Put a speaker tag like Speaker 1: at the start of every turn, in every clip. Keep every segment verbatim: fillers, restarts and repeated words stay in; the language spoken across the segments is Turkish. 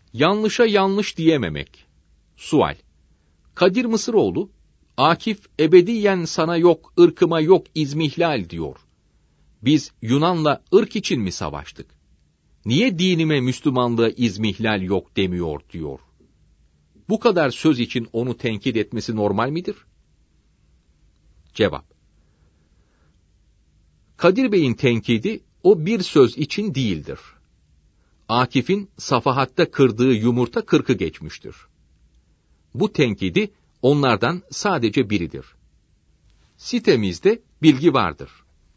Speaker 1: Yanlışa yanlış diyememek. Sual. Kadir Mısıroğlu, Akif ebediyen sana yok, ırkıma yok izmihlal diyor. Biz Yunan'la ırk için mi savaştık? Niye dinime, Müslümanlığa izmihlal yok demiyor diyor. Bu kadar söz için onu tenkit etmesi normal midir? Cevap. Kadir Bey'in tenkidi o bir söz için değildir. Akif'in safahatta kırdığı yumurta kırkı geçmiştir. Bu tenkidi onlardan sadece biridir. Sitemizde bilgi vardır.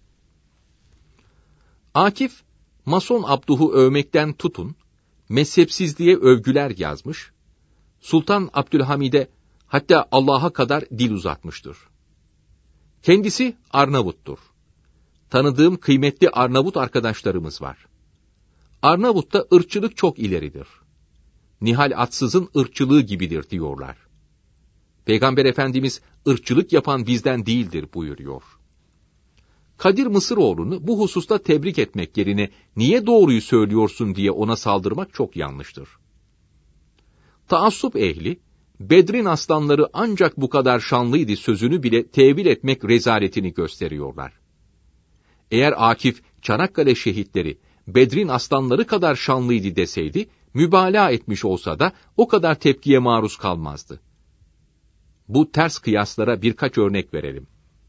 Speaker 1: Akif, Mason Abduh'u övmekten tutun, mezhepsizliğe övgüler yazmış, Sultan Abdülhamid'e hatta Allah'a kadar dil uzatmıştır. Kendisi Arnavuttur. Tanıdığım kıymetli Arnavut arkadaşlarımız var. Arnavut'ta ırkçılık çok ileridir. Nihal Atsız'ın ırkçılığı gibidir diyorlar. Peygamber Efendimiz ırkçılık yapan bizden değildir buyuruyor. Kadir Mısıroğlu'nu bu hususta tebrik etmek yerine niye doğruyu söylüyorsun diye ona saldırmak çok yanlıştır. Taassup ehli, Bedrin aslanları ancak bu kadar şanlıydı sözünü bile tevil etmek rezaletini gösteriyorlar. Eğer Akif, Çanakkale şehitleri, Bedrin aslanları kadar şanlıydı deseydi, mübalağa etmiş olsa da o kadar tepkiye maruz kalmazdı. Bu ters kıyaslara birkaç örnek verelim.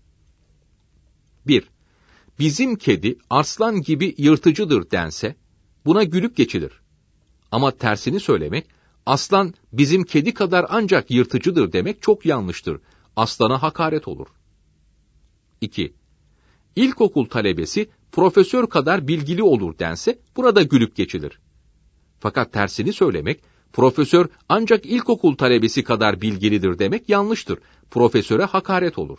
Speaker 1: bir. Bizim kedi arslan gibi yırtıcıdır dense, buna gülüp geçilir. Ama tersini söylemek, aslan bizim kedi kadar ancak yırtıcıdır demek çok yanlıştır. Aslana hakaret olur. iki. İlkokul talebesi profesör kadar bilgili olur dense, buna da gülüp geçilir. Fakat tersini söylemek, profesör ancak ilkokul talebesi kadar bilgilidir demek yanlıştır. Profesöre hakaret olur.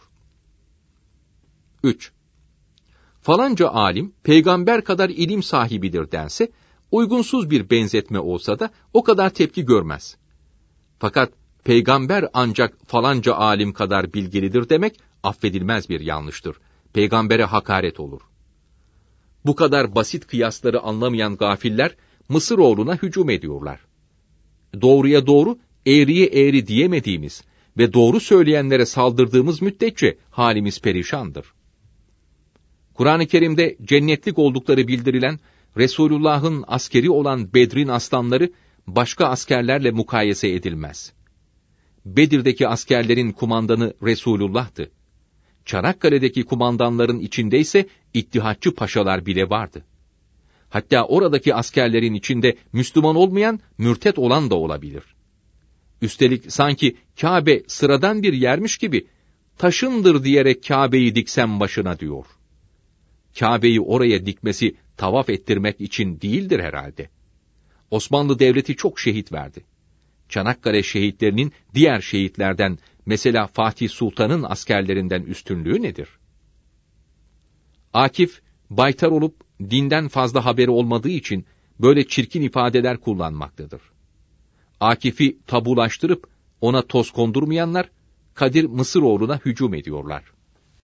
Speaker 1: üç. Falanca alim, peygamber kadar ilim sahibidir dense, uygunsuz bir benzetme olsa da o kadar tepki görmez. Fakat peygamber ancak falanca alim kadar bilgilidir demek, affedilmez bir yanlıştır. Peygambere hakaret olur. Bu kadar basit kıyasları anlamayan gafiller, Mısıroğlu'na hücum ediyorlar. Doğruya doğru, eğriye eğri diyemediğimiz ve doğru söyleyenlere saldırdığımız müddetçe halimiz perişandır. Kur'an-ı Kerim'de cennetlik oldukları bildirilen, Resulullah'ın askeri olan Bedrin aslanları, başka askerlerle mukayese edilmez. Bedir'deki askerlerin kumandanı Resulullah'tı. Çanakkale'deki kumandanların içinde ise İttihatçı paşalar bile vardı. Hatta oradaki askerlerin içinde Müslüman olmayan, mürtet olan da olabilir. Üstelik sanki Kabe sıradan bir yermiş gibi, taşındır diyerek Kabe'yi diksem başına diyor. Kabe'yi oraya dikmesi tavaf ettirmek için değildir herhalde. Osmanlı Devleti çok şehit verdi. Çanakkale şehitlerinin diğer şehitlerden, mesela Fatih Sultan'ın askerlerinden üstünlüğü nedir? Akif, baytar olup dinden fazla haberi olmadığı için böyle çirkin ifadeler kullanmaktadır. Akif'i tabulaştırıp ona toz kondurmayanlar, Kadir Mısıroğlu'na hücum ediyorlar.